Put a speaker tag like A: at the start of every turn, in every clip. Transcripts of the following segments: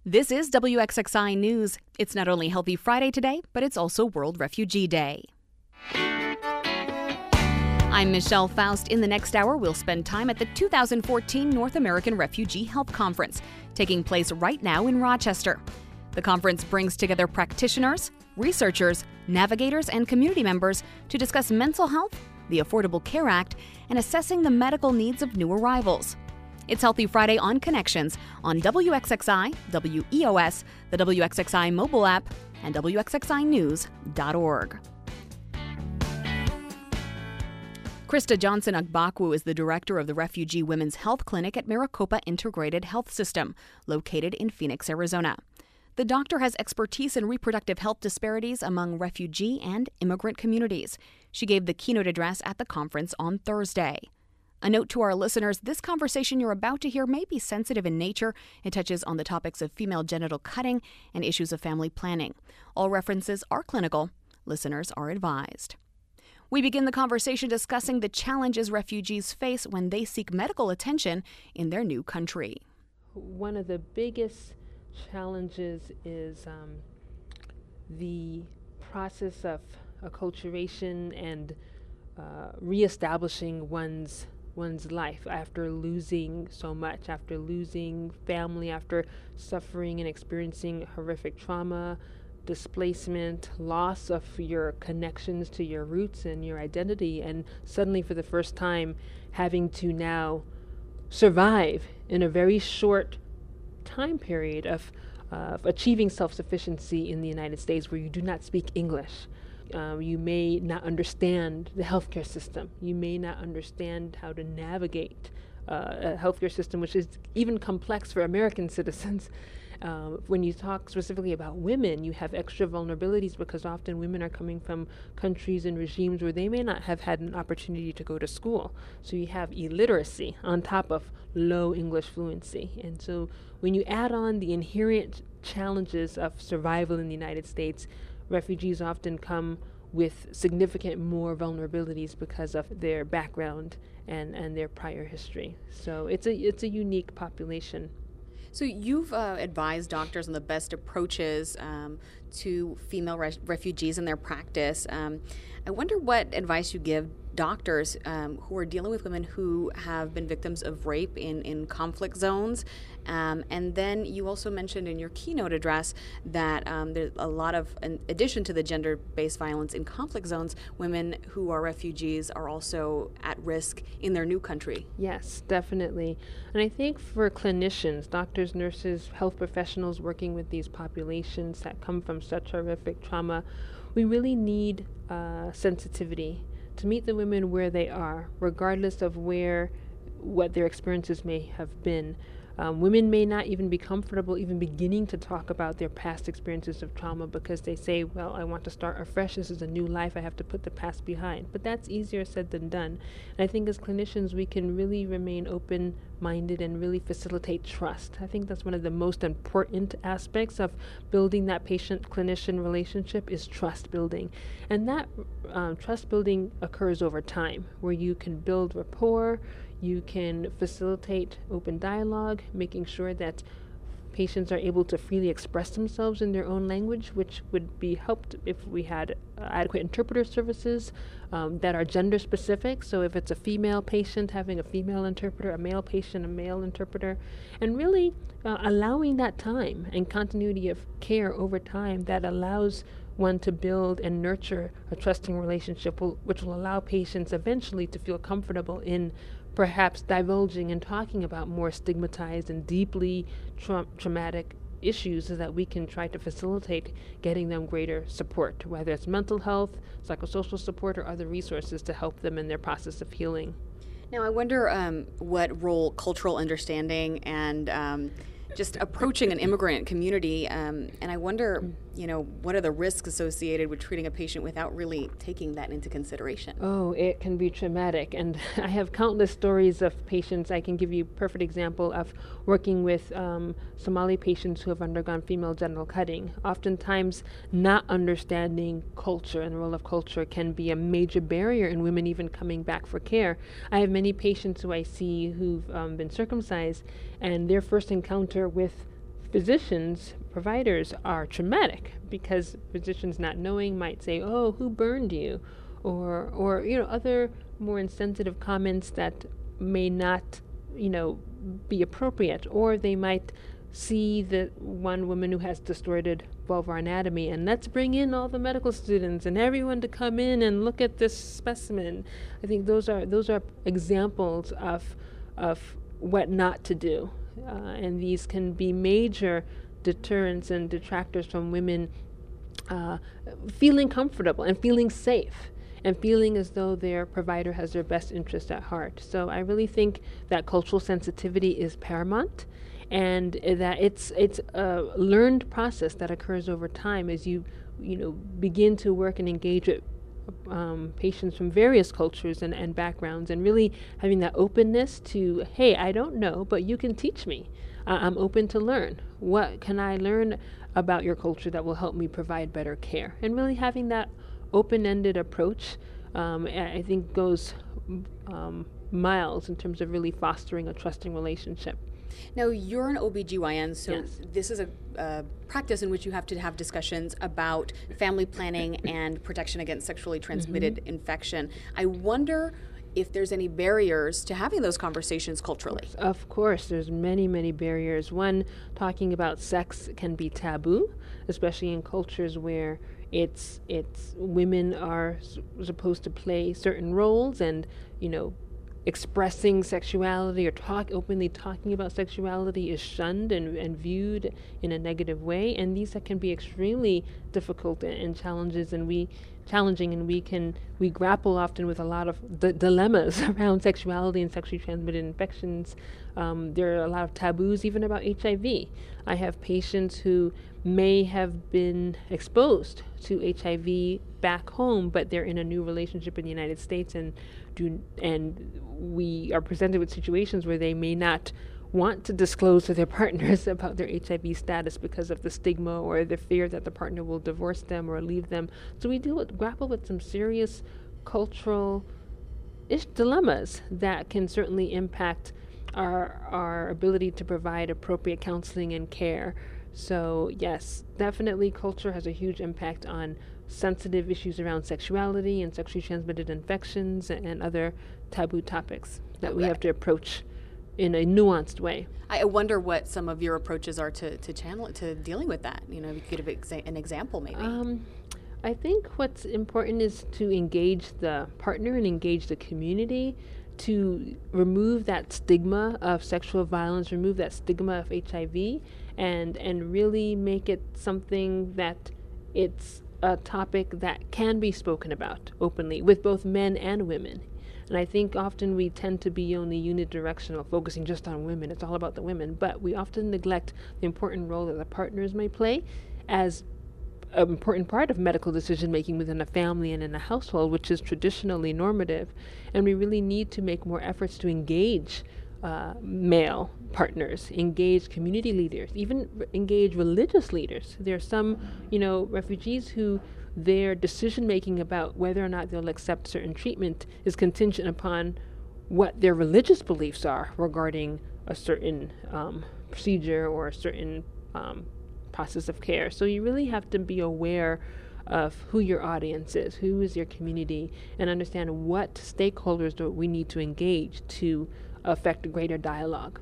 A: This is WXXI News. It's not only Healthy Friday today, but it's also World Refugee Day. I'm Michelle Faust. In the next hour, we'll spend time at the 2014 North American Refugee Health Conference, taking place right now in Rochester. The conference brings together practitioners, researchers, navigators, and community members to discuss mental health, the Affordable Care Act, and assessing the medical needs of new arrivals. It's Healthy Friday on Connections on WXXI, WEOS, the WXXI mobile app, and WXXInews.org. Krista Johnson-Agbakwu is the director of the Refugee Women's Health Clinic at Maricopa Integrated Health System, located in Phoenix, Arizona. The doctor has expertise in reproductive health disparities among refugee and immigrant communities. She gave the keynote address at the conference on Thursday. A note to our listeners, this conversation you're about to hear may be sensitive in nature. It touches on the topics of female genital cutting and issues of family planning. All references are clinical. Listeners are advised. We begin the conversation discussing the challenges refugees face when they seek medical attention in their new country.
B: One of the biggest challenges is the process of acculturation and reestablishing one's life after losing so much, after losing family, after suffering and experiencing horrific trauma, displacement, loss of your connections to your roots and your identity, and suddenly for the first time having to now survive in a very short time period of achieving self-sufficiency in the United States where you do not speak English. You may not understand the healthcare system. You may not understand how to navigate a healthcare system, which is even complex for American citizens. When you talk specifically about women, you have extra vulnerabilities because often women are coming from countries and regimes where they may not have had an opportunity to go to school. So you have illiteracy on top of low English fluency. And so when you add on the inherent challenges of survival in the United States, refugees often come with significant more vulnerabilities because of their background and their prior history. So it's a unique population.
A: So you've advised doctors on the best approaches to female refugees in their practice. I wonder what advice you give doctors who are dealing with women who have been victims of rape in conflict zones. And then you also mentioned in your keynote address that there's a lot of, in addition to the gender-based violence in conflict zones, women who are refugees are also at risk in their new country.
B: Yes, definitely. And I think for clinicians, doctors, nurses, health professionals working with these populations that come from such horrific trauma, we really need sensitivity to meet the women where they are, regardless of what their experiences may have been. Women may not even be comfortable even beginning to talk about their past experiences of trauma because they say, well, I want to start afresh. This is a new life. I have to put the past behind. But that's easier said than done. And I think as clinicians, we can really remain open-minded and really facilitate trust. I think that's one of the most important aspects of building that patient-clinician relationship is trust building. And that trust building occurs over time, where you can build rapport, you can facilitate open dialogue, making sure that patients are able to freely express themselves in their own language, which would be helped if we had adequate interpreter services that are gender specific. So if it's a female patient, having a female interpreter, a male patient, a male interpreter, and really allowing that time and continuity of care over time that allows one to build and nurture a trusting relationship, which will allow patients eventually to feel comfortable in perhaps divulging and talking about more stigmatized and deeply traumatic issues so that we can try to facilitate getting them greater support, whether it's mental health, psychosocial support, or other resources to help them in their process of healing.
A: Now, I wonder what role cultural understanding and just approaching an immigrant community, and I wonder, what are the risks associated with treating a patient without really taking that into consideration?
B: Oh, it can be traumatic, and I have countless stories of patients. I can give you a perfect example of working with Somali patients who have undergone female genital cutting. Oftentimes, not understanding culture and the role of culture can be a major barrier in women even coming back for care. I have many patients who I see who've been circumcised, and their first encounter with physicians, providers are traumatic because physicians not knowing might say, "Oh, who burned you?" or other more insensitive comments that may not, be appropriate, or they might see the one woman who has distorted vulvar anatomy and let's bring in all the medical students and everyone to come in and look at this specimen. I think those are examples of what not to do, and these can be major deterrents and detractors from women feeling comfortable and feeling safe and feeling as though their provider has their best interest at heart. So I really think that cultural sensitivity is paramount, and that it's a learned process that occurs over time as you begin to work and engage with patients from various cultures and backgrounds, and really having that openness to, hey, I don't know, but you can teach me. I'm open to learn. What can I learn about your culture that will help me provide better care? And really having that open-ended approach, I think goes miles in terms of really fostering a trusting relationship.
A: Now, you're an OBGYN, so
B: Yes.
A: this is a practice in which you have to have discussions about family planning and protection against sexually transmitted infection. I wonder if there's any barriers to having those conversations culturally.
B: Of course, there's many, many barriers. One, talking about sex can be taboo, especially in cultures where it's women are supposed to play certain roles, and expressing sexuality or openly talking about sexuality is shunned and viewed in a negative way, and these can be extremely difficult and challenging, and we grapple often with a lot of dilemmas around sexuality and sexually transmitted infections. There are a lot of taboos even about HIV. I have patients who may have been exposed to HIV back home, but they're in a new relationship in the United States, and we are presented with situations where they may not want to disclose to their partners about their HIV status because of the stigma or the fear that the partner will divorce them or leave them. So we grapple with some serious cultural dilemmas that can certainly impact our ability to provide appropriate counseling and care. So yes, definitely culture has a huge impact on sensitive issues around sexuality and sexually transmitted infections and other taboo topics that we have to approach in a nuanced way.
A: I wonder what some of your approaches are to dealing with that. If you could give an example, maybe.
B: I think what's important is to engage the partner and engage the community to remove that stigma of sexual violence, remove that stigma of HIV, and really make it something that it's a topic that can be spoken about openly with both men and women. And I think often we tend to be only unidirectional, focusing just on women. It's all about the women, but we often neglect the important role that the partners may play as an important part of medical decision making within a family and in a household, which is traditionally normative. And we really need to make more efforts to engage male partners, engage community leaders, even engage religious leaders. There are some, refugees who their decision making about whether or not they'll accept certain treatment is contingent upon what their religious beliefs are regarding a certain procedure or a certain process of care. So you really have to be aware of who your audience is, who is your community, and understand what stakeholders do we need to engage to affect greater dialogue.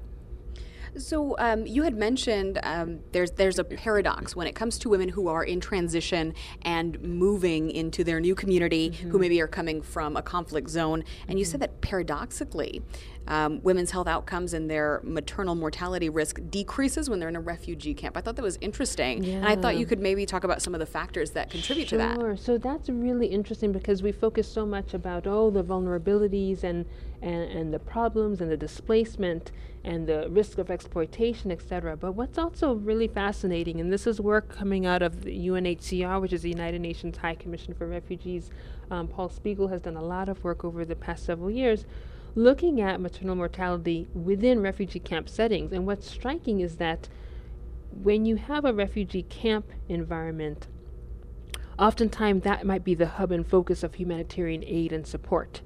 A: So you had mentioned there's a paradox when it comes to women who are in transition and moving into their new community, who maybe are coming from a conflict zone. And you said that paradoxically, women's health outcomes and their maternal mortality risk decreases when they're in a refugee camp. I thought that was interesting.
B: Yeah.
A: And I thought you could maybe talk about some of the factors that contribute to that.
B: Sure. So that's really interesting because we focus so much about, the vulnerabilities and the problems and the displacement and the risk of exploitation, etc. But what's also really fascinating, and this is work coming out of the UNHCR, which is the United Nations High Commission for Refugees. Paul Spiegel has done a lot of work over the past several years looking at maternal mortality within refugee camp settings. And what's striking is that when you have a refugee camp environment, oftentimes that might be the hub and focus of humanitarian aid and support.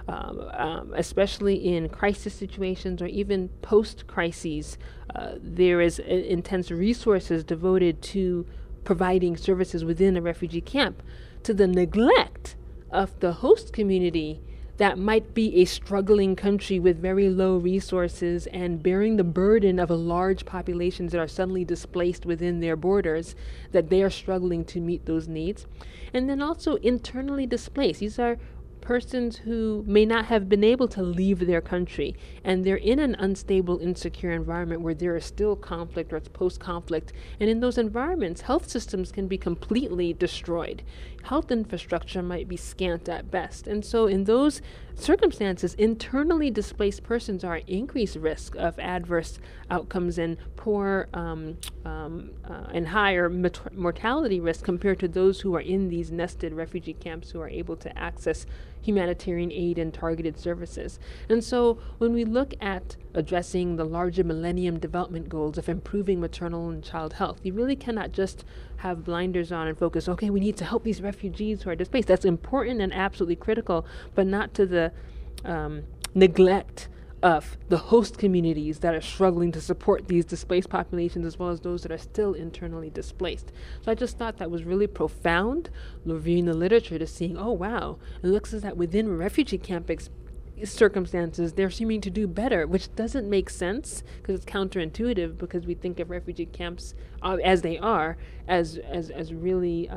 B: especially in crisis situations or even post-crises. There is intense resources devoted to providing services within a refugee camp, to the neglect of the host community that might be a struggling country with very low resources and bearing the burden of a large populations that are suddenly displaced within their borders, that they are struggling to meet those needs. And then also internally displaced. These are persons who may not have been able to leave their country, and they're in an unstable, insecure environment where there is still conflict or it's post-conflict. And in those environments, health systems can be completely destroyed. Health infrastructure might be scant at best. And so in those circumstances, internally displaced persons are at increased risk of adverse outcomes and poor and higher mortality risk compared to those who are in these nested refugee camps who are able to access humanitarian aid and targeted services. And so when we look at addressing the larger Millennium Development Goals of improving maternal and child health, you really cannot just have blinders on and focus, okay, we need to help these refugees who are displaced. That's important and absolutely critical, but not to the neglect of the host communities that are struggling to support these displaced populations, as well as those that are still internally displaced. So I just thought that was really profound, reviewing the literature to seeing, oh wow, it looks as that within refugee camp circumstances, they're seeming to do better, which doesn't make sense because it's counterintuitive, because we think of refugee camps as they are, as really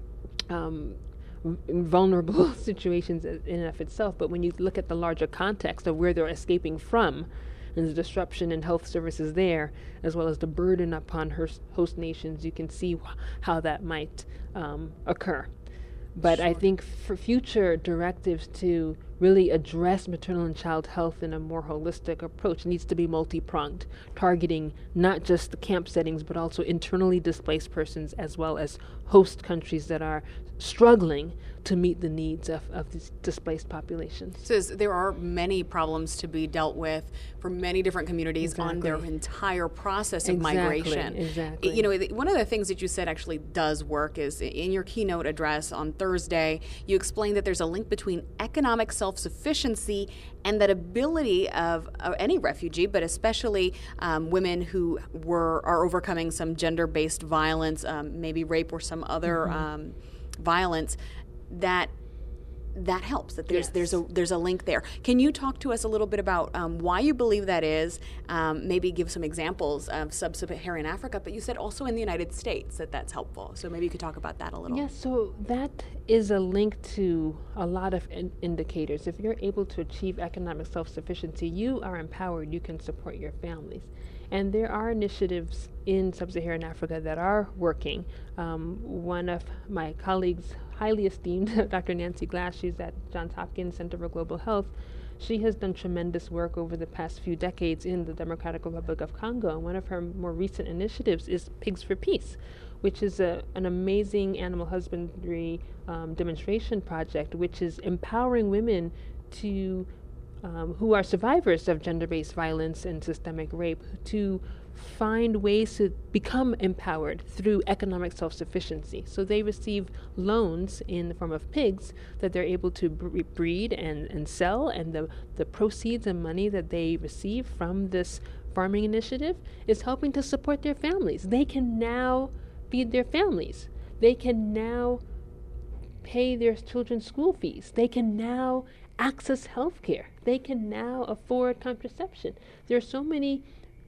B: vulnerable situations in and of itself. But when you look at the larger context of where they're escaping from and the disruption in health services there, as well as the burden upon host nations, you can see how that might occur. But sure. I think for future directives to really address maternal and child health in a more holistic approach needs to be multi-pronged, targeting not just the camp settings, but also internally displaced persons, as well as host countries that are struggling to meet the needs of these displaced populations.
A: So there are many problems to be dealt with for many different communities on their entire process of migration.
B: Exactly.
A: You know, one of the things that you said actually does work is in your keynote address on Thursday, you explained that there's a link between economic self-sufficiency and that ability of any refugee, but especially women who are overcoming some gender-based violence, maybe rape or some other violence, that helps, that there's a link there. Can you talk to us a little bit about why you believe that is, maybe give some examples of sub-Saharan Africa, but you said also in the United States that's helpful. So maybe you could talk about that a little.
B: Yes, so that is a link to a lot of indicators. If you're able to achieve economic self-sufficiency, you are empowered, you can support your families. And there are initiatives in sub-Saharan Africa that are working. One of my colleagues, highly esteemed, Dr. Nancy Glass, she's at Johns Hopkins Center for Global Health. She has done tremendous work over the past few decades in the Democratic Republic of Congo. And one of her more recent initiatives is Pigs for Peace, which is an amazing animal husbandry demonstration project, which is empowering women to who are survivors of gender-based violence and systemic rape to find ways to become empowered through economic self-sufficiency. So they receive loans in the form of pigs that they're able to breed and sell, and the proceeds and money that they receive from this farming initiative is helping to support their families. They can now feed their families. They can now pay their children's school fees. They can now access health care. They can now afford contraception. There are so many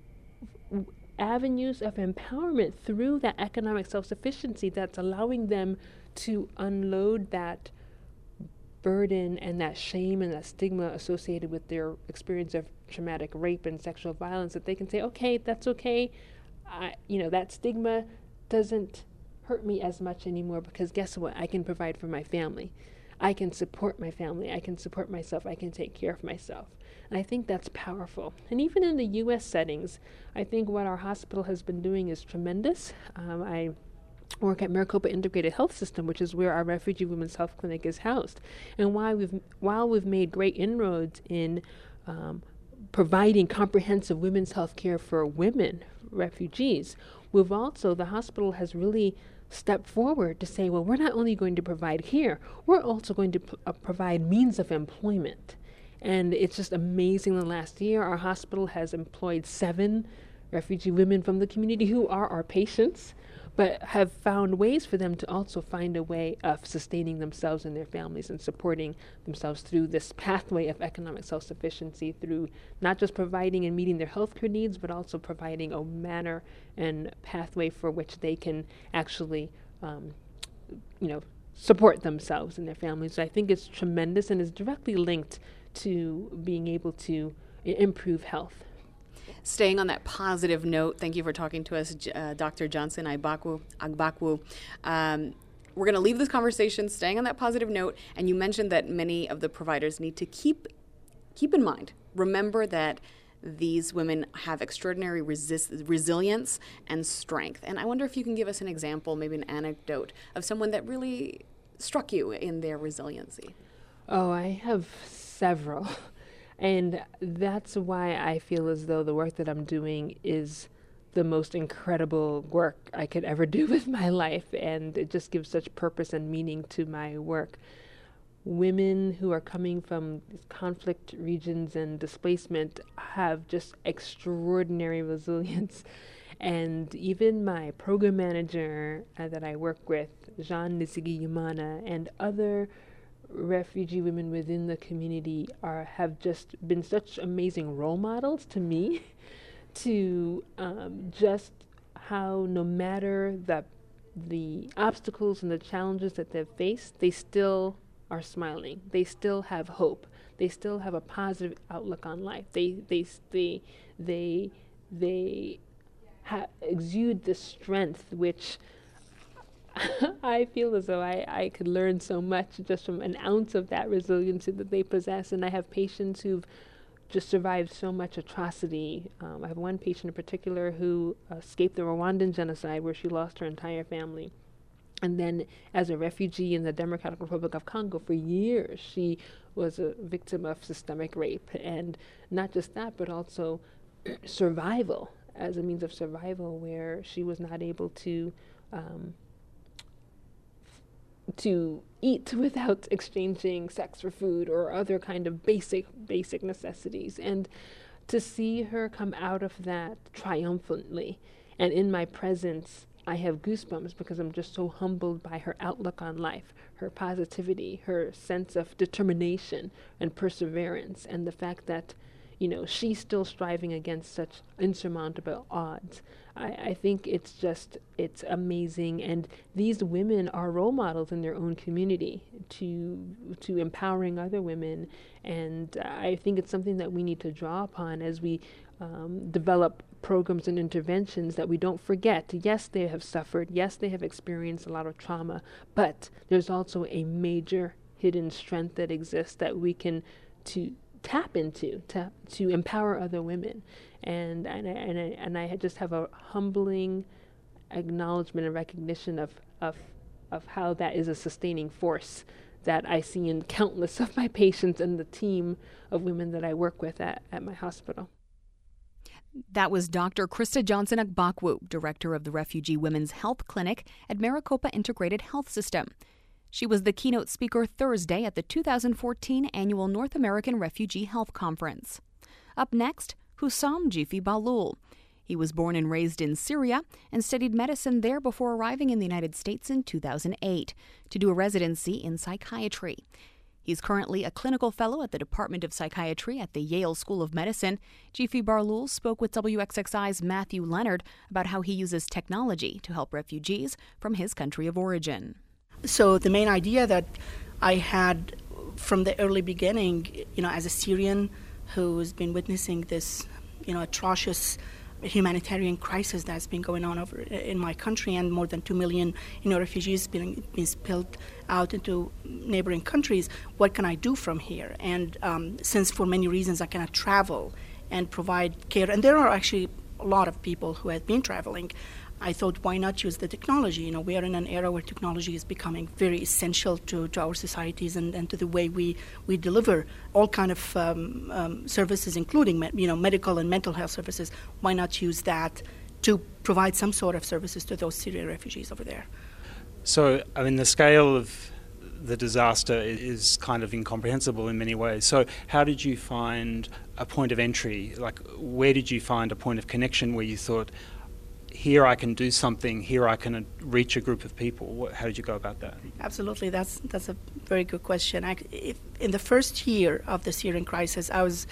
B: avenues of empowerment through that economic self-sufficiency that's allowing them to unload that burden and that shame and that stigma associated with their experience of traumatic rape and sexual violence, that they can say, okay, that's okay. That stigma doesn't hurt me as much anymore, because guess what? I can provide for my family. I can support my family. I can support myself. I can take care of myself. And I think that's powerful. And even in the U.S. settings, I think what our hospital has been doing is tremendous. I work at Maricopa Integrated Health System, which is where our Refugee Women's Health Clinic is housed. And while we've made great inroads in providing comprehensive women's health care for women, refugees, the hospital has really step forward to say, well, we're not only going to provide care, we're also going to provide means of employment. And it's just amazing. The last year, our hospital has employed 7 refugee women from the community who are our patients, but have found ways for them to also find a way of sustaining themselves and their families and supporting themselves through this pathway of economic self-sufficiency, through not just providing and meeting their healthcare needs, but also providing a manner and pathway for which they can actually, support themselves and their families. So I think it's tremendous and is directly linked to being able to improve health.
A: Staying on that positive note, thank you for talking to us, Dr. Johnson Agbakwu. We're going to leave this conversation staying on that positive note, and you mentioned that many of the providers need to keep in mind, remember that these women have extraordinary resilience and strength. And I wonder if you can give us an example, maybe an anecdote, of someone that really struck you in their resiliency.
B: Oh, I have several. And that's why I feel as though the work that I'm doing is the most incredible work I could ever do with my life. And it just gives such purpose and meaning to my work. Women who are coming from conflict regions and displacement have just extraordinary resilience. And even my program manager that I work with, Jean Nisigi Yumana, and other refugee women within the community have just been such amazing role models to me to just how no matter the obstacles and the challenges that they've faced, they still are smiling. They still have hope. They still have a positive outlook on life. They exude this strength, which I feel as though I could learn so much just from an ounce of that resiliency that they possess. And I have patients who've just survived so much atrocity. I have one patient in particular who escaped the Rwandan genocide, where she lost her entire family. And then as a refugee in the Democratic Republic of Congo for years, she was a victim of systemic rape. And not just that, but also survival, as a means of survival, where she was not able to eat without exchanging sex for food or other kind of basic necessities. And to see her come out of that triumphantly, and in my presence, I have goosebumps because I'm just so humbled by her outlook on life, her positivity, her sense of determination and perseverance, and the fact that, she's still striving against such insurmountable odds. I think it's amazing. And these women are role models in their own community to empowering other women. And I think it's something that we need to draw upon as we develop programs and interventions, that we don't forget. Yes, they have suffered. Yes, they have experienced a lot of trauma, but there's also a major hidden strength that exists that we can tap into to empower other women. And I just have a humbling acknowledgement and recognition of how that is a sustaining force that I see in countless of my patients and the team of women that I work with at my hospital.
A: That was Dr. Krista Johnson Agbakwu, director of the Refugee Women's Health Clinic at Maricopa Integrated Health System. She was the keynote speaker Thursday at the 2014 Annual North American Refugee Health Conference. Up next, Hussam Jifi Balul. He was born and raised in Syria and studied medicine there before arriving in the United States in 2008 to do a residency in psychiatry. He's currently a clinical fellow at the Department of Psychiatry at the Yale School of Medicine. Jifi Balul spoke with WXXI's Matthew Leonard about how he uses technology to help refugees from his country of origin.
C: So the main idea that I had from the early beginning, as a Syrian who's been witnessing this, atrocious humanitarian crisis that's been going on over in my country, and more than 2 million, refugees being spilled out into neighboring countries, what can I do from here? And since for many reasons I cannot travel and provide care, and there are actually a lot of people who have been traveling, I thought, why not use the technology? We are in an era where technology is becoming very essential to our societies and to the way we deliver all kind of services, including medical and mental health services. Why not use that to provide some sort of services to those Syrian refugees over there?
D: So, the scale of the disaster is kind of incomprehensible in many ways. So how did you find a point of entry? Like, where did you find a point of connection where you thought, here I can do something, here I can reach a group of people? How did you go about that?
C: Absolutely, that's a very good question. In the first year of the Syrian crisis, I was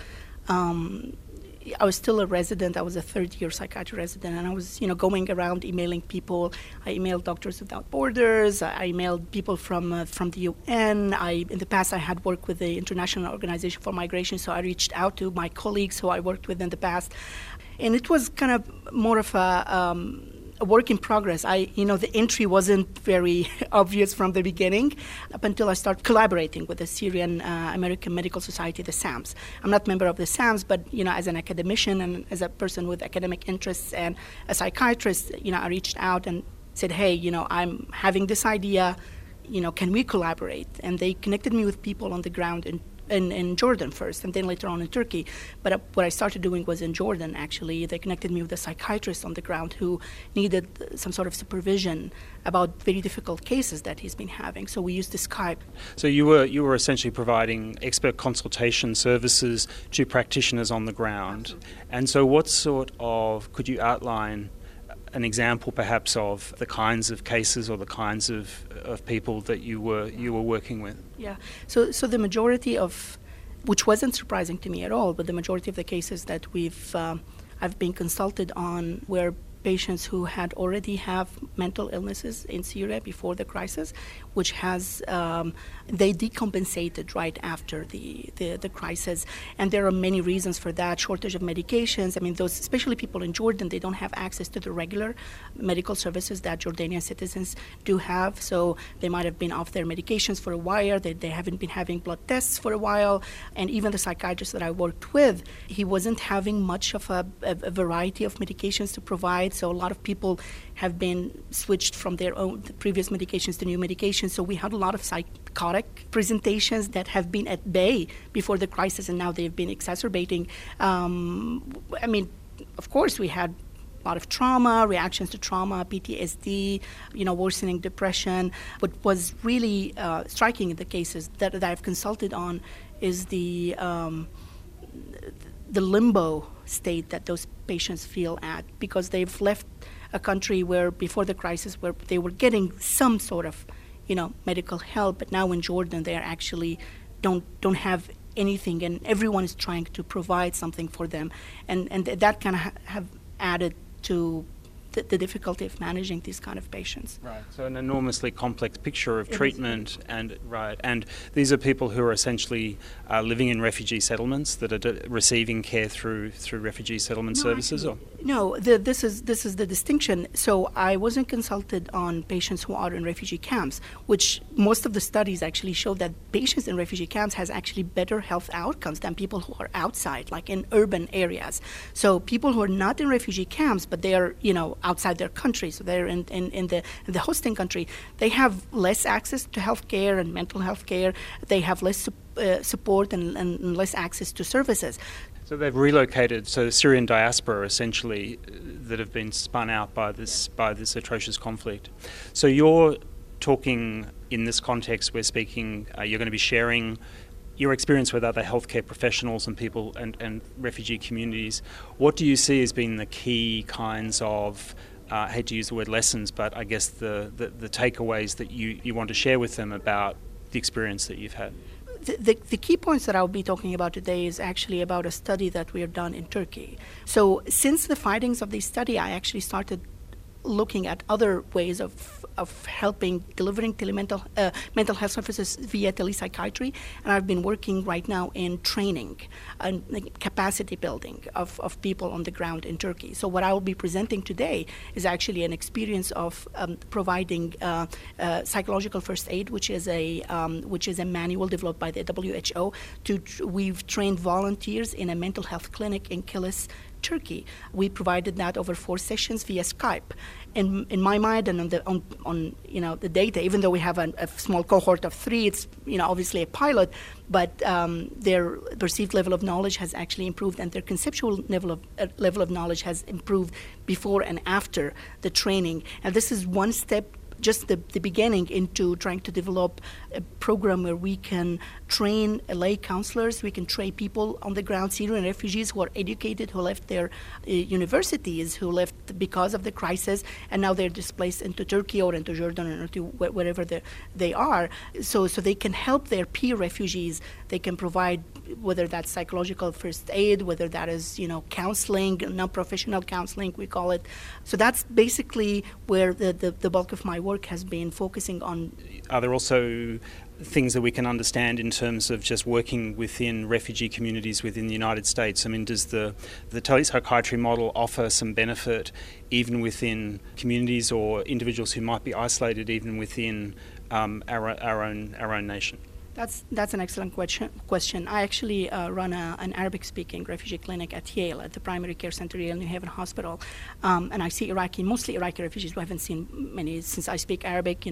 C: still a resident. I was a third-year psychiatry resident, and I was, going around emailing people. I emailed Doctors Without Borders. I emailed people from the UN. In the past, I had worked with the International Organization for Migration, so I reached out to my colleagues who I worked with in the past, and it was kind of more of a work in progress. The entry wasn't very obvious from the beginning up until I started collaborating with the Syrian American Medical Society, the SAMS. I'm not a member of the SAMS, but, as an academician and as a person with academic interests and a psychiatrist, I reached out and said, hey, I'm having this idea, can we collaborate? And they connected me with people on the ground in Jordan first, and then later on in Turkey. But what I started doing was in Jordan, actually. They connected me with a psychiatrist on the ground who needed some sort of supervision about very difficult cases that he's been having. So we used the Skype.
D: So you were essentially providing expert consultation services to practitioners on the ground.
C: Absolutely.
D: And so could you outline an example perhaps of the kinds of cases or the kinds of people that you were working with?
C: Yeah. So the majority of, which wasn't surprising to me at all, but the majority of the cases that I've been consulted on were patients who had already have mental illnesses in Syria before the crisis, which has they decompensated right after the crisis, and there are many reasons for that. Shortage of medications. I mean, those, especially people in Jordan, they don't have access to the regular medical services that Jordanian citizens do have. So they might have been off their medications for a while. They haven't been having blood tests for a while, and even the psychiatrist that I worked with, he wasn't having much of a variety of medications to provide. So a lot of people have been switched from their own previous medications to new medications. So we had a lot of psychotic presentations that have been at bay before the crisis, and now they've been exacerbating. Of course, we had a lot of trauma, reactions to trauma, PTSD, worsening depression. What was really striking in the cases that I've consulted on is the limbo state that those patients feel at, because they've left a country where before the crisis where they were getting some sort of medical help, but now in Jordan they are actually don't have anything, and everyone is trying to provide something for them, and that kind of have added to the difficulty of managing these kind of patients.
D: Right. So an enormously complex picture of treatment, and these are people who are essentially living in refugee settlements that are receiving care through refugee settlement services.
C: This is the distinction. So I wasn't consulted on patients who are in refugee camps, which most of the studies actually show that patients in refugee camps has actually better health outcomes than people who are outside, like in urban areas. So people who are not in refugee camps, but they are outside their country, so they're in the hosting country, they have less access to health care and mental health care. They have less support and less access to services.
D: So they've relocated, so the Syrian diaspora essentially that have been spun out by this atrocious conflict. So you're talking in this context, we're speaking, you're going to be sharing your experience with other healthcare professionals and people and refugee communities. What do you see as being the key kinds of, I hate to use the word lessons, but I guess the takeaways that you want to share with them about the experience that you've had?
C: The key points that I'll be talking about today is actually about a study that we have done in Turkey. So since the findings of this study, I actually started looking at other ways of helping delivering mental health services via telepsychiatry, and I've been working right now in training and capacity building of people on the ground in Turkey. So what I will be presenting today is actually an experience of providing psychological first aid, which is a manual developed by the WHO. We've trained volunteers in a mental health clinic in Kilis, Turkey. We provided that over 4 sessions via Skype. In my mind, and on the data, even though we have a small cohort of 3, it's obviously a pilot, but their perceived level of knowledge has actually improved, and their conceptual level of knowledge has improved before and after the training. And this is one step just the beginning into trying to develop a program where we can train lay counselors, we can train people on the ground, Syrian refugees who are educated, who left their universities, who left because of the crisis, and now they're displaced into Turkey or into Jordan or into wherever they are. So they can help their peer refugees. They can provide, whether that's psychological first aid, whether that is, counseling, non-professional counseling, we call it. So that's basically where the bulk of my work has been focusing on.
D: Are there also things that we can understand in terms of just working within refugee communities within the United States? I mean, does the telepsychiatry model offer some benefit even within communities or individuals who might be isolated even within our own nation?
C: That's an excellent question. I actually run an Arabic-speaking refugee clinic at Yale, at the primary care center, Yale New Haven Hospital, and I see mostly Iraqi refugees. We haven't seen many since I speak Arabic.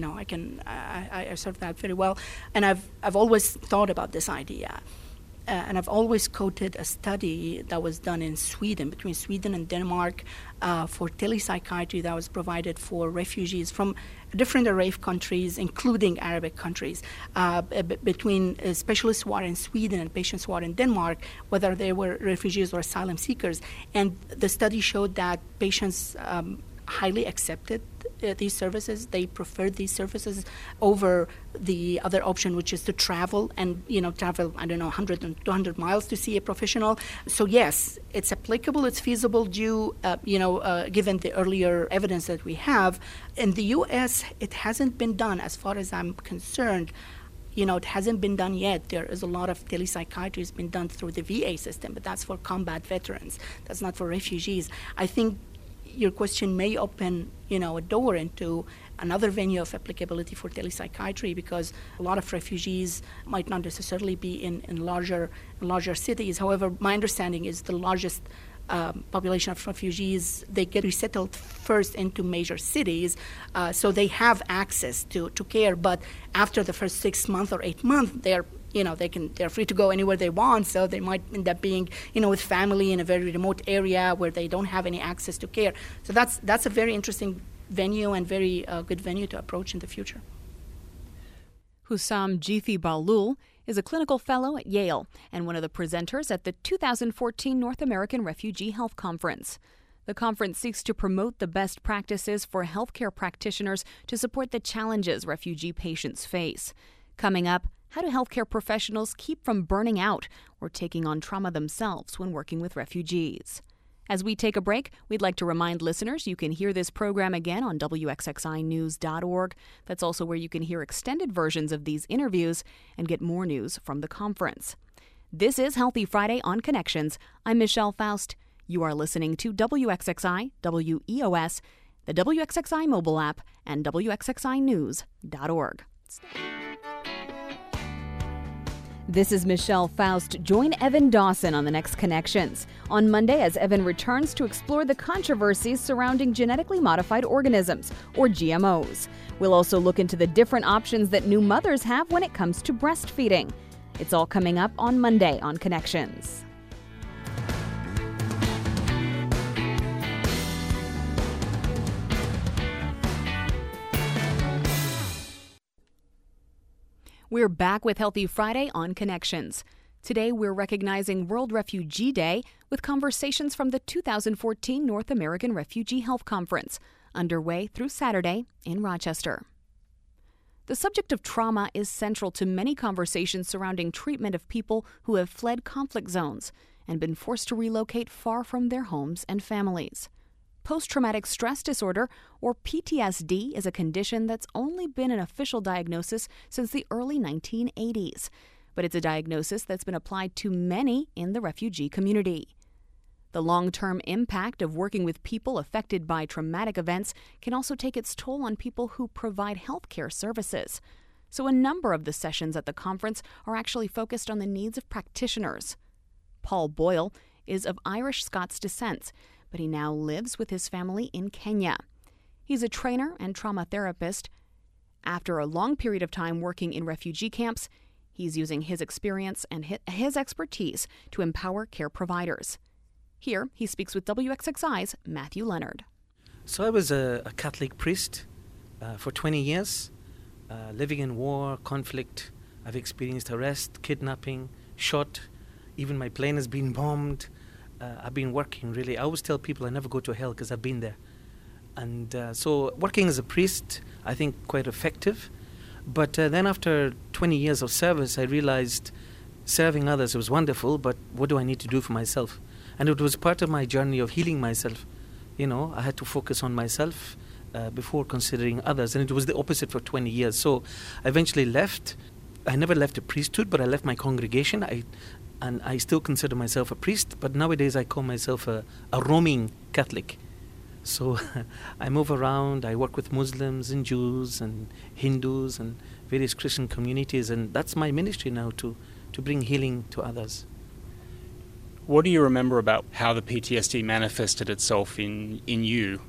C: I serve that very well, and I've always thought about this idea. And I've always quoted a study that was done in Sweden, between Sweden and Denmark, for telepsychiatry that was provided for refugees from a different array of countries, including Arabic countries, between specialists who are in Sweden and patients who are in Denmark, whether they were refugees or asylum seekers. And the study showed that patients highly accepted these services. They preferred these services over the other option, which is to travel and, travel, 100 and 200 miles to see a professional. So yes, it's applicable, it's feasible given the earlier evidence that we have. In the U.S., it hasn't been done, as far as I'm concerned. It hasn't been done yet. There is a lot of telepsychiatry has been done through the VA system, but that's for combat veterans. That's not for refugees. I think your question may open, a door into another venue of applicability for telepsychiatry, because a lot of refugees might not necessarily be in larger cities. However, my understanding is the largest population of refugees, they get resettled first into major cities, so they have access to care. But after the first 6 months or 8 months, they're free to go anywhere they want, so they might end up being, with family in a very remote area where they don't have any access to care. So that's a very interesting venue and very good venue to approach in the future.
A: Hussam Jithi Bahlul is a clinical fellow at Yale and one of the presenters at the 2014 North American Refugee Health Conference. The conference seeks to promote the best practices for healthcare practitioners to support the challenges refugee patients face. Coming up, how do healthcare professionals keep from burning out or taking on trauma themselves when working with refugees? As we take a break, we'd like to remind listeners you can hear this program again on WXXInews.org. That's also where you can hear extended versions of these interviews and get more news from the conference. This is Healthy Friday on Connections. I'm Michelle Faust. You are listening to WXXI, WEOS, the WXXI mobile app, and WXXInews.org. This is Michelle Faust. Join Evan Dawson on the next Connections on Monday as Evan returns to explore the controversies surrounding genetically modified organisms, or GMOs. We'll also look into the different options that new mothers have when it comes to breastfeeding. It's all coming up on Monday on Connections. We're back with Healthy Friday on Connections. Today, we're recognizing World Refugee Day with conversations from the 2014 North American Refugee Health Conference, underway through Saturday in Rochester. The subject of trauma is central to many conversations surrounding treatment of people who have fled conflict zones and been forced to relocate far from their homes and families. Post-traumatic stress disorder, or PTSD, is a condition that's only been an official diagnosis since the early 1980s, but it's a diagnosis that's been applied to many in the refugee community. The long-term impact of working with people affected by traumatic events can also take its toll on people who provide healthcare services. So a number of the sessions at the conference are actually focused on the needs of practitioners. Paul Boyle is of Irish Scots descent, but he now lives with his family in Kenya. He's a trainer and trauma therapist. After a long period of time working in refugee camps, he's using his experience and his expertise to empower care providers. Here, he speaks with WXXI's Matthew Leonard.
E: So I was a Catholic priest for 20 years, living in war, conflict. I've experienced arrest, kidnapping, shot. Even my plane has been bombed. I've been working, really. I always tell people I never go to hell because I've been there. And so working as a priest, I think quite effective. But then after 20 years of service, I realized serving others was wonderful, but what do I need to do for myself? And it was part of my journey of healing myself. You know, I had to focus on myself before considering others. And it was the opposite for 20 years. So I eventually left. I never left the priesthood, but I left my congregation. And I still consider myself a priest, but nowadays I call myself a roaming Catholic. So I move around, I work with Muslims and Jews and Hindus and various Christian communities, and that's my ministry now, to bring healing to others.
D: What do you remember about how the PTSD manifested itself in you?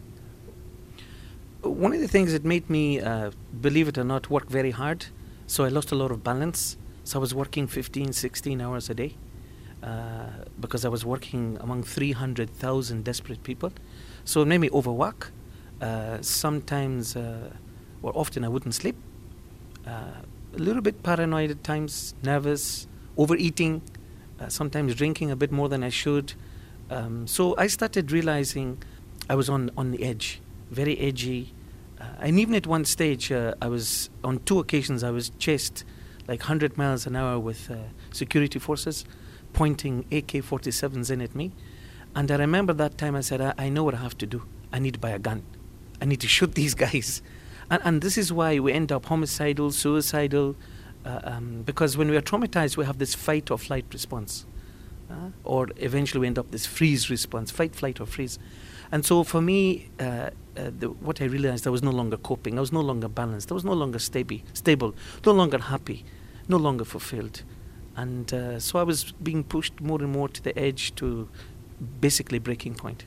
E: One of the things that made me, believe it or not, work very hard. So I lost a lot of balance. So I was working 15, 16 hours a day because I was working among 300,000 desperate people. So it made me overwork. Sometimes, or often I wouldn't sleep. A little bit paranoid at times, nervous, overeating, sometimes drinking a bit more than I should. So I started realizing I was on the edge, very edgy. And even at one stage, on 2 occasions, I was chased like 100 miles an hour with security forces pointing AK-47s in at me. And I remember that time I said, I know what I have to do. I need to buy a gun. I need to shoot these guys. And this is why we end up homicidal, suicidal, because when we are traumatized, we have this fight or flight response. Or eventually we end up this freeze response, fight, flight, or freeze. And so for me, what I realized, I was no longer coping. I was no longer balanced. I was no longer stable, no longer happy, no longer fulfilled. And so I was being pushed more and more to the edge, to basically breaking point.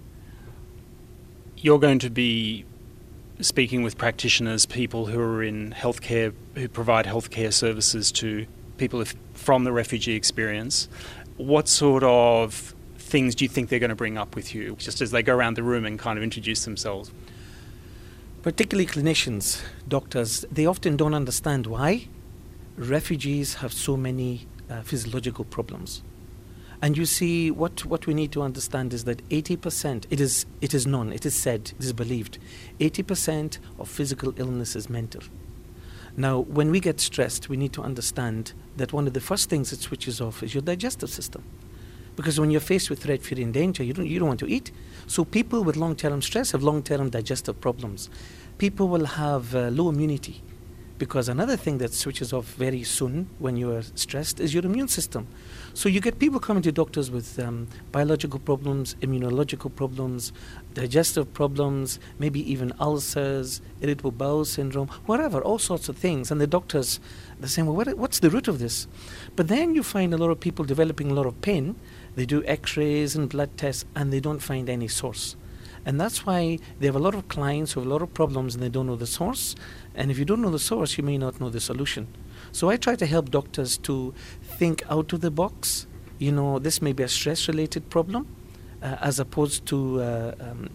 D: You're going to be speaking with practitioners, people who are in healthcare, who provide healthcare services to people from the refugee experience. What sort of things do you think they're going to bring up with you, just as they go around the room and kind of introduce themselves?
E: Particularly clinicians, doctors, they often don't understand why refugees have so many physiological problems. And you see, what we need to understand is that 80%, it is known, it is said, it is believed, 80% of physical illness is mental. Now, when we get stressed, we need to understand that one of the first things that switches off is your digestive system. Because when you're faced with threat, fear, and danger, you don't want to eat. So people with long-term stress have long-term digestive problems. People will have low immunity, because another thing that switches off very soon when you are stressed is your immune system. So you get people coming to doctors with biological problems, immunological problems, digestive problems, maybe even ulcers, irritable bowel syndrome, whatever, all sorts of things. And the doctors, they're saying, well, what's the root of this? But then you find a lot of people developing a lot of pain. They do x-rays and blood tests, and they don't find any source. And that's why they have a lot of clients who have a lot of problems and they don't know the source. And if you don't know the source, you may not know the solution. So I try to help doctors to think out of the box. You know, this may be a stress-related problem as opposed to,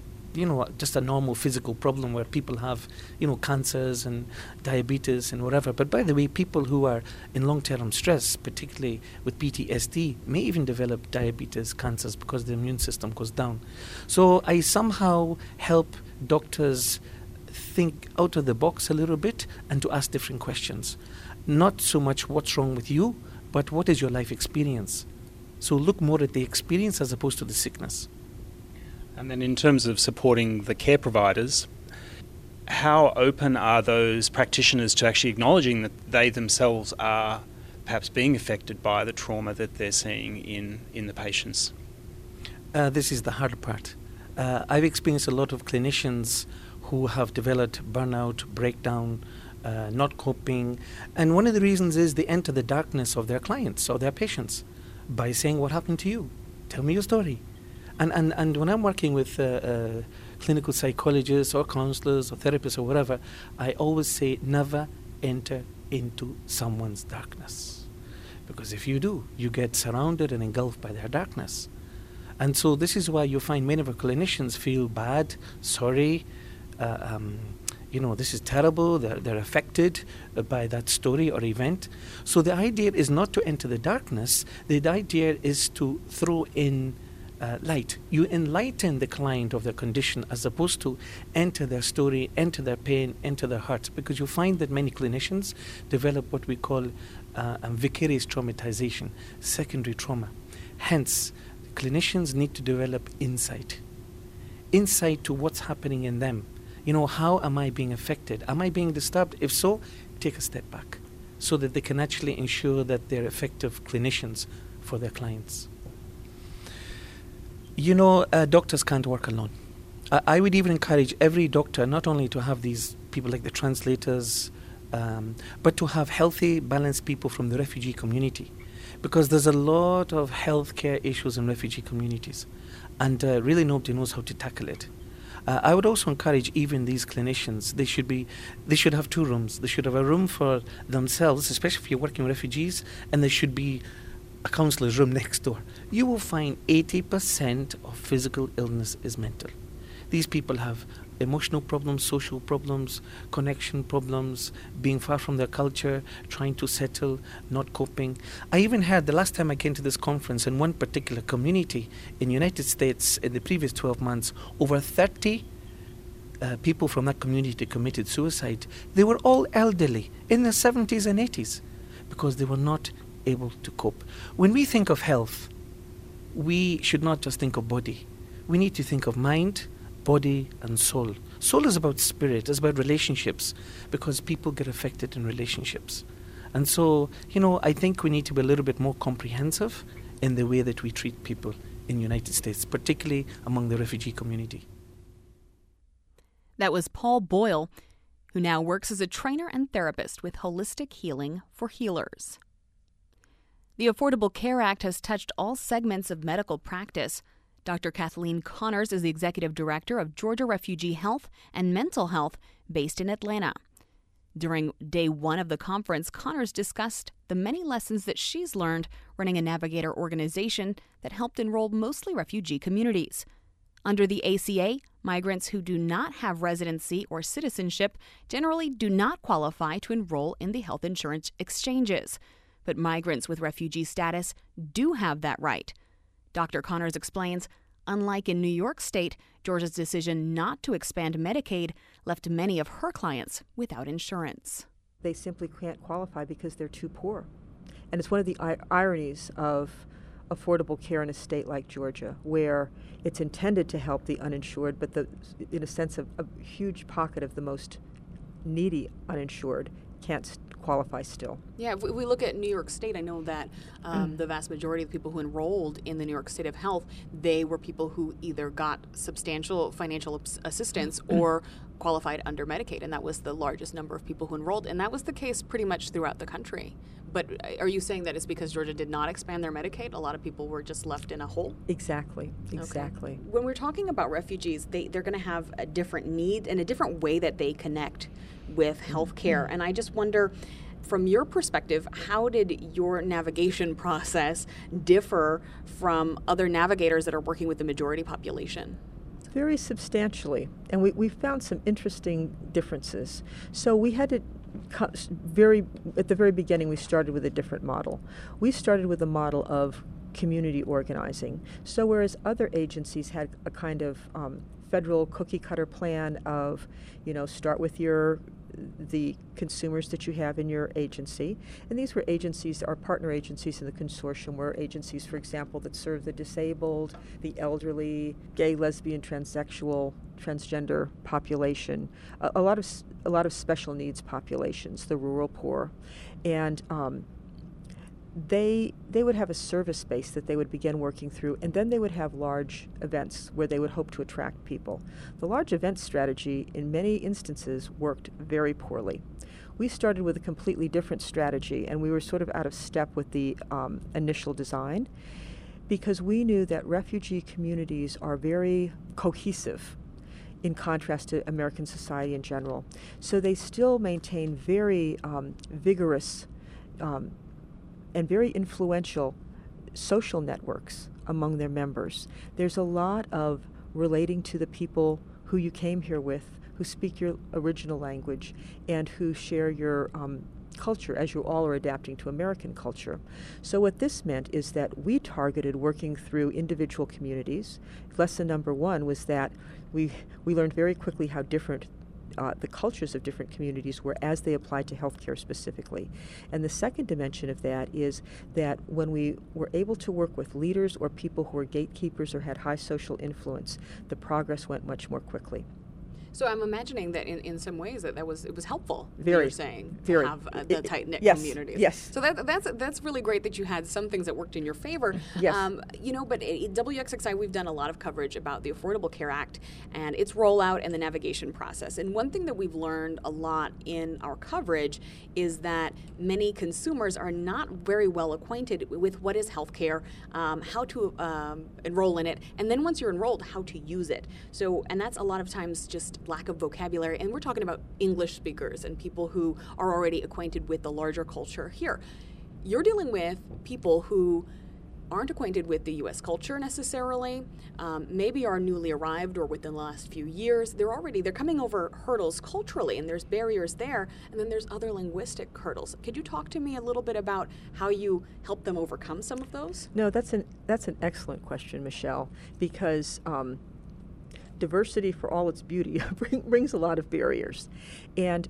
E: just a normal physical problem where people have, cancers and diabetes and whatever. But by the way, people who are in long-term stress, particularly with PTSD, may even develop diabetes, cancers, because the immune system goes down. So I somehow help doctors think out of the box a little bit and to ask different questions. Not so much what's wrong with you, but what is your life experience? So look more at the experience as opposed to the sickness.
D: And then in terms of supporting the care providers, how open are those practitioners to actually acknowledging that they themselves are perhaps being affected by the trauma that they're seeing in the patients?
E: This is the hard part. I've experienced a lot of clinicians who have developed burnout, breakdown, not coping. And one of the reasons is they enter the darkness of their clients or their patients by saying, what happened to you? Tell me your story. And when I'm working with clinical psychologists or counselors or therapists or whatever, I always say never enter into someone's darkness. Because if you do, you get surrounded and engulfed by their darkness. And so this is why you find many of our clinicians feel bad, sorry, this is terrible, they're affected by that story or event. So the idea is not to enter the darkness, the idea is to throw in light. You enlighten the client of their condition as opposed to enter their story, enter their pain, enter their heart, because you find that many clinicians develop what we call vicarious traumatization, secondary trauma. Hence, clinicians need to develop insight to what's happening in them. How am I being affected? Am I being disturbed? If so, take a step back so that they can actually ensure that they're effective clinicians for their clients. Doctors can't work alone. I would even encourage every doctor not only to have these people like the translators, but to have healthy, balanced people from the refugee community, because there's a lot of healthcare issues in refugee communities, and really nobody knows how to tackle it. I would also encourage even these clinicians, they should have 2 rooms. They should have a room for themselves, especially if you're working with refugees, and there should be a counselor's room next door. You will find 80% of physical illness is mental. These people have emotional problems, social problems, connection problems, being far from their culture, trying to settle, not coping. I even heard the last time I came to this conference in one particular community in the United States in the previous 12 months, over 30 people from that community committed suicide. They were all elderly, in their 70s and 80s, because they were not able to cope. When we think of health, we should not just think of body. We need to think of mind, body, and soul. Soul is about spirit, it's about relationships, because people get affected in relationships. And so, I think we need to be a little bit more comprehensive in the way that we treat people in the United States, particularly among the refugee community.
A: That was Paul Boyle, who now works as a trainer and therapist with Holistic Healing for Healers. The Affordable Care Act has touched all segments of medical practice. Dr. Kathleen Connors is the executive director of Georgia Refugee Health and Mental Health based in Atlanta. During day 1 of the conference, Connors discussed the many lessons that she's learned running a Navigator organization that helped enroll mostly refugee communities. Under the ACA, migrants who do not have residency or citizenship generally do not qualify to enroll in the health insurance exchanges. But migrants with refugee status do have that right. Dr. Connors explains, unlike in New York State, Georgia's decision not to expand Medicaid left many of her clients without insurance.
F: They simply can't qualify because they're too poor. And it's one of the ironies of affordable care in a state like Georgia, where it's intended to help the uninsured, but in a sense of a huge pocket of the most needy uninsured can't qualify still.
A: Yeah, if we look at New York State, I know that the vast majority of the people who enrolled in the New York State of Health, they were people who either got substantial financial assistance or qualified under Medicaid, and that was the largest number of people who enrolled, and that was the case pretty much throughout the country. But are you saying that it's because Georgia did not expand their Medicaid? A lot of people were just left in a hole?
F: Exactly.
A: Okay. When we're talking about refugees, they're going to have a different need and a different way that they connect with health care. And I just wonder, from your perspective, how did your navigation process differ from other navigators that are working with the majority population?
F: Very substantially. And we found some interesting differences. So we had to at the very beginning, we started with a different model. We started with a model of community organizing. So whereas other agencies had a kind of federal cookie cutter plan of, start with the consumers that you have in your agency. And these were agencies, our partner agencies in the consortium were agencies, for example, that serve the disabled, the elderly, gay, lesbian, transsexual, transgender population, a lot of special needs populations, the rural poor. And they would have a service space that they would begin working through, and then they would have large events where they would hope to attract people. The large event strategy, in many instances, worked very poorly. We started with a completely different strategy, and we were sort of out of step with the initial design, because we knew that refugee communities are very cohesive in contrast to American society in general. So they still maintain very vigorous and very influential social networks among their members. There's a lot of relating to the people who you came here with, who speak your original language, and who share your culture as you all are adapting to American culture. So what this meant is that we targeted working through individual communities. Lesson number one was that we learned very quickly how different the cultures of different communities were as they applied to healthcare specifically. And the second dimension of that is that when we were able to work with leaders or people who were gatekeepers or had high social influence, the progress went much more quickly.
A: So I'm imagining that in some ways it was helpful.
F: Very,
A: you're saying
F: very.
A: To have the tight knit
F: Yes,
A: communities.
F: yes.
A: So that's really great that you had some things that worked in your favor.
F: Yes.
A: But at WXXI we've done a lot of coverage about the Affordable Care Act and its rollout and the navigation process. And one thing that we've learned a lot in our coverage is that many consumers are not very well acquainted with what is healthcare, how to enroll in it, and then once you're enrolled, how to use it. So, and that's a lot of times just lack of vocabulary, and we're talking about English speakers and people who are already acquainted with the larger culture here. You're dealing with people who aren't acquainted with the U.S. culture necessarily, maybe are newly arrived or within the last few years. They're coming over hurdles culturally, and there's barriers there, and then there's other linguistic hurdles. Could you talk to me a little bit about how you help them overcome some of those?
F: No, that's an excellent question, Michelle, because diversity, for all its beauty, brings a lot of barriers. And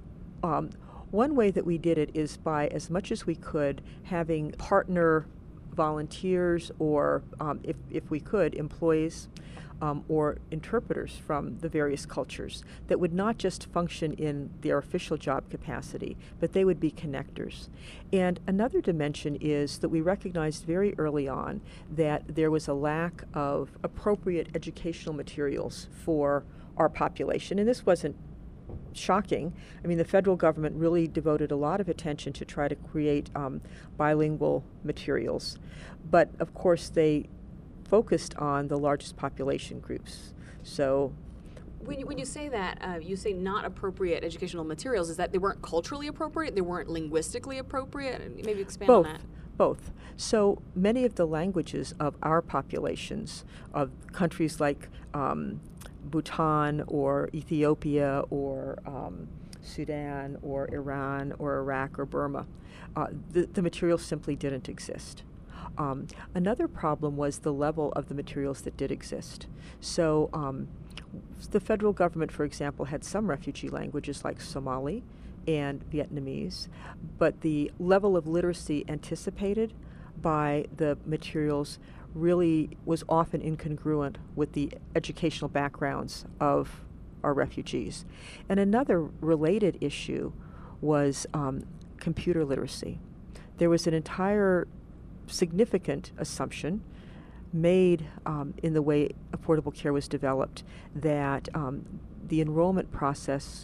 F: one way that we did it is by, as much as we could, having partner volunteers or, if we could, employees or interpreters from the various cultures that would not just function in their official job capacity, but they would be connectors. And another dimension is that we recognized very early on that there was a lack of appropriate educational materials for our population, and this wasn't shocking. I mean, the federal government really devoted a lot of attention to try to create bilingual materials, but of course they focused on the largest population groups. So
A: when you say that, you say not appropriate educational materials, is that they weren't culturally appropriate, they weren't linguistically appropriate? Maybe expand on that.
F: Both. So many of the languages of our populations, of countries like Bhutan or Ethiopia or Sudan or Iran or Iraq or Burma, the materials simply didn't exist. Another problem was the level of the materials that did exist. So the federal government, for example, had some refugee languages like Somali and Vietnamese, but the level of literacy anticipated by the materials really was often incongruent with the educational backgrounds of our refugees. And another related issue was computer literacy. There was an entire significant assumption made in the way affordable care was developed that the enrollment process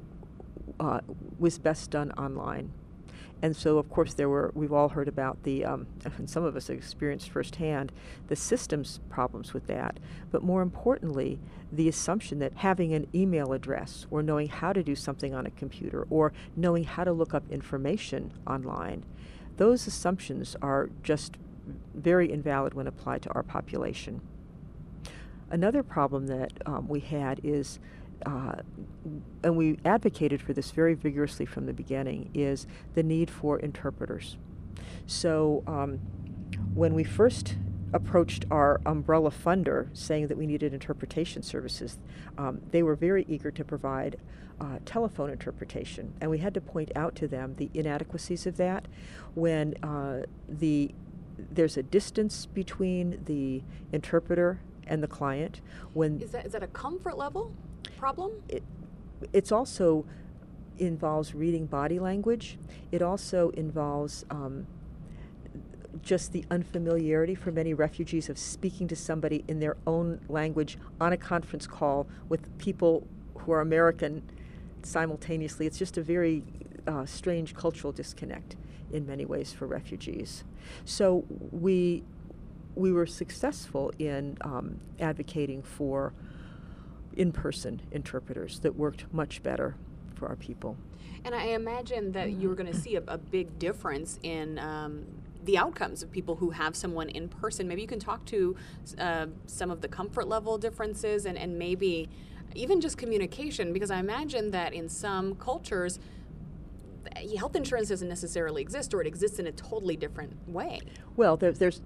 F: was best done online. And so, of course, we've all heard about and some of us have experienced firsthand, the systems problems with that. But more importantly, the assumption that having an email address or knowing how to do something on a computer or knowing how to look up information online, those assumptions are just very invalid when applied to our population. Another problem that we had is, and we advocated for this very vigorously from the beginning, is the need for interpreters. So when we first approached our umbrella funder saying that we needed interpretation services, they were very eager to provide telephone interpretation. And we had to point out to them the inadequacies of that when there's a distance between the interpreter and the client.
A: Is that a comfort level problem?
F: It's also involves reading body language. It also involves just the unfamiliarity for many refugees of speaking to somebody in their own language on a conference call with people who are American simultaneously. It's just a very strange cultural disconnect in many ways for refugees. So we were successful in advocating for in-person interpreters that worked much better for our people.
A: And I imagine that you're going to see a big difference in the outcomes of people who have someone in person. Maybe you can talk to some of the comfort level differences and maybe even just communication, because I imagine that in some cultures, health insurance doesn't necessarily exist, or it exists in a totally different way.
F: Well, there's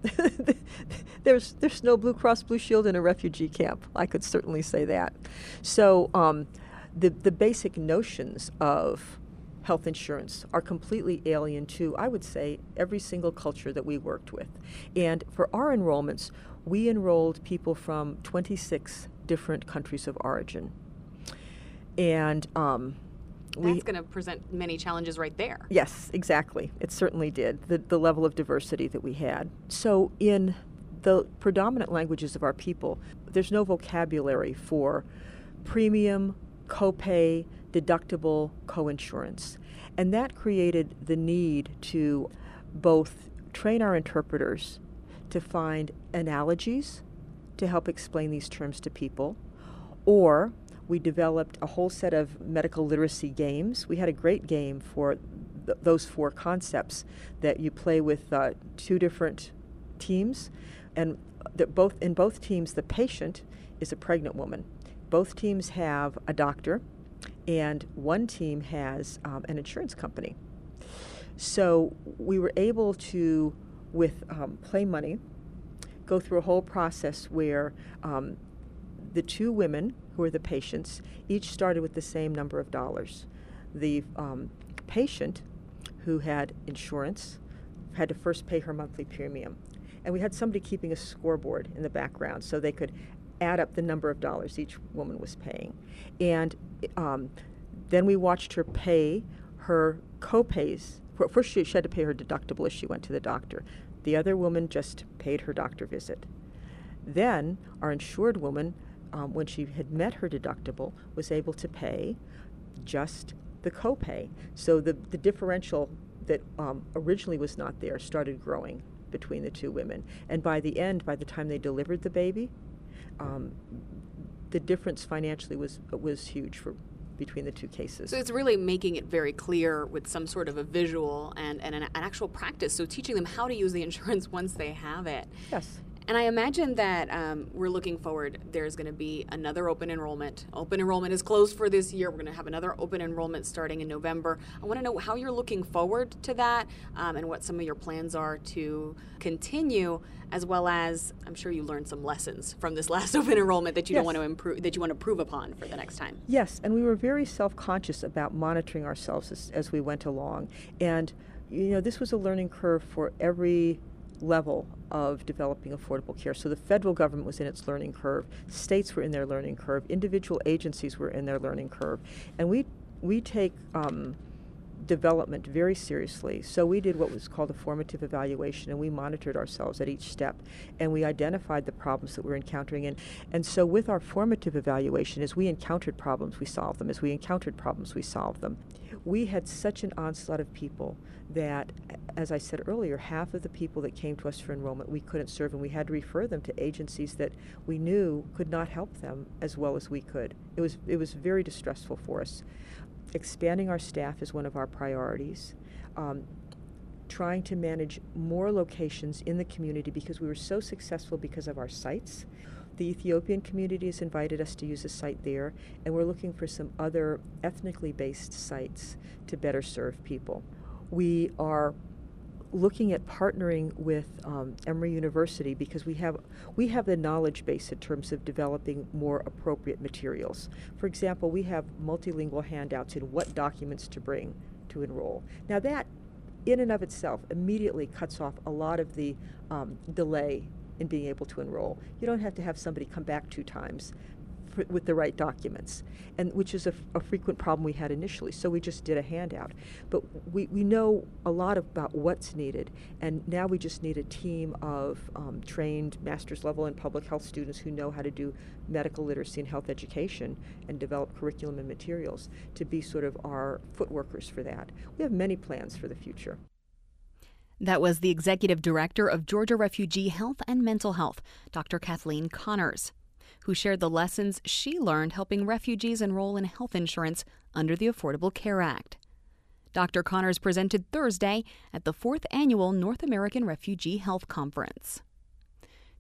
F: no Blue Cross Blue Shield in a refugee camp. I could certainly say that. So the basic notions of health insurance are completely alien to, I would say, every single culture that we worked with. And for our enrollments, we enrolled people from 26 different countries of origin. And
A: that's going to present many challenges right there.
F: Yes, exactly. It certainly did, the level of diversity that we had. So in the predominant languages of our people, there's no vocabulary for premium, copay, deductible, coinsurance. And that created the need to both train our interpreters to find analogies to help explain these terms to people, or we developed a whole set of medical literacy games. We had a great game for those 4 concepts that you play with 2 different teams, and in both teams the patient is a pregnant woman. Both teams have a doctor, and one team has an insurance company. So we were able to, with play money, go through a whole process where the 2 women who are the patients each started with the same number of dollars. The patient who had insurance had to first pay her monthly premium. And we had somebody keeping a scoreboard in the background so they could add up the number of dollars each woman was paying. And then we watched her pay her co-pays. First she had to pay her deductible as she went to the doctor. The other woman just paid her doctor visit. Then our insured woman, when she had met her deductible, was able to pay just the copay. So the differential that originally was not there started growing between the 2 women. And by the end, by the time they delivered the baby, the difference financially was huge between the 2 cases.
A: So it's really making it very clear with some sort of a visual and an actual practice. So teaching them how to use the insurance once they have it.
F: Yes.
A: And I imagine that we're looking forward, there's going to be another open enrollment. Open enrollment is closed for this year. We're going to have another open enrollment starting in November. I want to know how you're looking forward to that and what some of your plans are to continue, as well as I'm sure you learned some lessons from this last open enrollment that you don't want to improve, that you want to improve upon for the next time.
F: Yes, and we were very self-conscious about monitoring ourselves as we went along. And, this was a learning curve for every level of developing affordable care. So the federal government was in its learning curve, states were in their learning curve, individual agencies were in their learning curve, and we take development very seriously. So we did what was called a formative evaluation, and we monitored ourselves at each step, and we identified the problems that we're encountering. And so with our formative evaluation, as we encountered problems, we solved them. As we encountered problems, we solved them. We had such an onslaught of people that, as I said earlier, half of the people that came to us for enrollment we couldn't serve, and we had to refer them to agencies that we knew could not help them as well as we could. It was very distressful for us. Expanding our staff is one of our priorities. Trying to manage more locations in the community because we were so successful because of our sites. The Ethiopian community has invited us to use a site there, and we're looking for some other ethnically based sites to better serve people. We are looking at partnering with Emory University because we have the knowledge base in terms of developing more appropriate materials. For example, we have multilingual handouts in what documents to bring to enroll. Now that, in and of itself, immediately cuts off a lot of the delay in being able to enroll. You don't have to have somebody come back 2 times with the right documents, and which is a frequent problem we had initially. So we just did a handout. But we know a lot about what's needed, and now we just need a team of trained master's level and public health students who know how to do medical literacy and health education and develop curriculum and materials to be sort of our footworkers for that. We have many plans for the future.
A: That was the Executive Director of Georgia Refugee Health and Mental Health, Dr. Kathleen Connors, who shared the lessons she learned helping refugees enroll in health insurance under the Affordable Care Act. Dr. Connors presented Thursday at the 4th Annual North American Refugee Health Conference.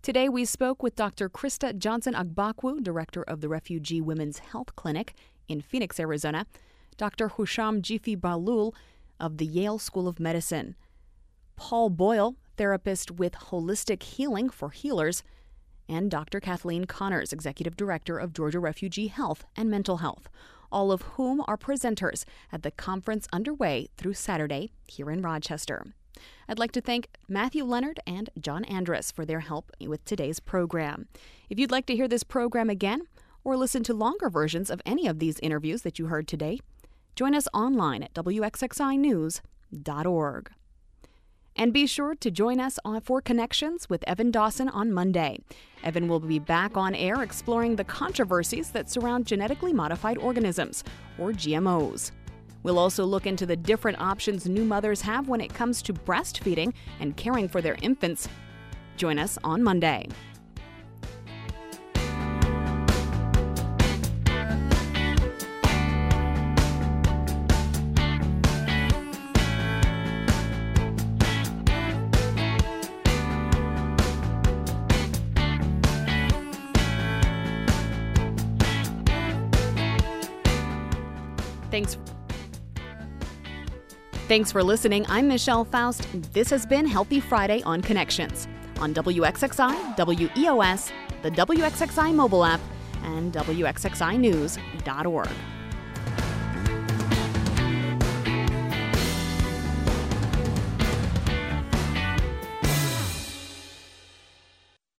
A: Today we spoke with Dr. Krista Johnson-Agbakwu, director of the Refugee Women's Health Clinic in Phoenix, Arizona, Dr. Husham Jifi Bahlul of the Yale School of Medicine, Paul Boyle, therapist with Holistic Healing for Healers, and Dr. Kathleen Connors, executive director of Georgia Refugee Health and Mental Health, all of whom are presenters at the conference underway through Saturday here in Rochester. I'd like to thank Matthew Leonard and John Andrus for their help with today's program. If you'd like to hear this program again or listen to longer versions of any of these interviews that you heard today, join us online at wxxinews.org. And be sure to join us for Connections with Evan Dawson on Monday. Evan will be back on air exploring the controversies that surround genetically modified organisms, or GMOs. We'll also look into the different options new mothers have when it comes to breastfeeding and caring for their infants. Join us on Monday. Thanks for listening. I'm Michelle Faust. This has been Healthy Friday on Connections on WXXI, WEOS, the WXXI mobile app, and WXXInews.org.